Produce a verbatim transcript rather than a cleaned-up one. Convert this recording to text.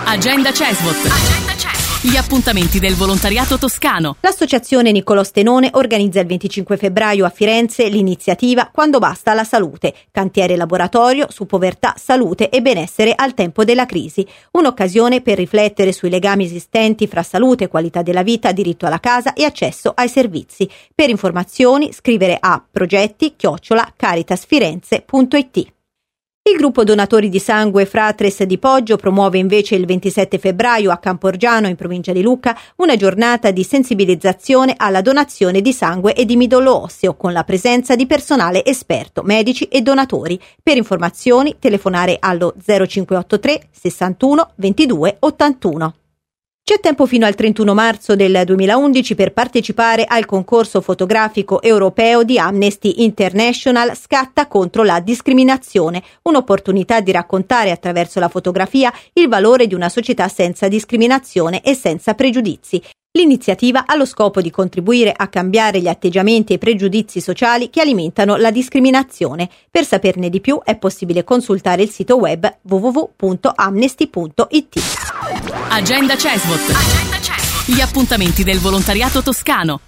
Agenda Cesvot. Agenda Cesvot. Gli appuntamenti del volontariato toscano. L'associazione Niccolò Stenone organizza il venticinque febbraio a Firenze l'iniziativa Quando basta la salute, cantiere laboratorio su povertà, salute e benessere al tempo della crisi. Un'occasione per riflettere sui legami esistenti fra salute, qualità della vita, diritto alla casa e accesso ai servizi. Per informazioni scrivere a progetti chiocciola caritasfirenze punto it. Il gruppo donatori di sangue Fratres di Poggio promuove invece il ventisette febbraio a Camporgiano, in provincia di Lucca, una giornata di sensibilizzazione alla donazione di sangue e di midollo osseo, con la presenza di personale esperto, medici e donatori. Per informazioni telefonare allo zero cinquecentottantatré sessantuno ventidue ottantuno. C'è tempo fino al trentuno marzo del duemilaundici per partecipare al concorso fotografico europeo di Amnesty International Scatta contro la discriminazione, un'opportunità di raccontare attraverso la fotografia il valore di una società senza discriminazione e senza pregiudizi. L'iniziativa ha lo scopo di contribuire a cambiare gli atteggiamenti e i pregiudizi sociali che alimentano la discriminazione. Per saperne di più è possibile consultare il sito web w w w punto amnesty punto it. Agenda Cesvot. Agenda Cesvot. Gli appuntamenti del volontariato toscano.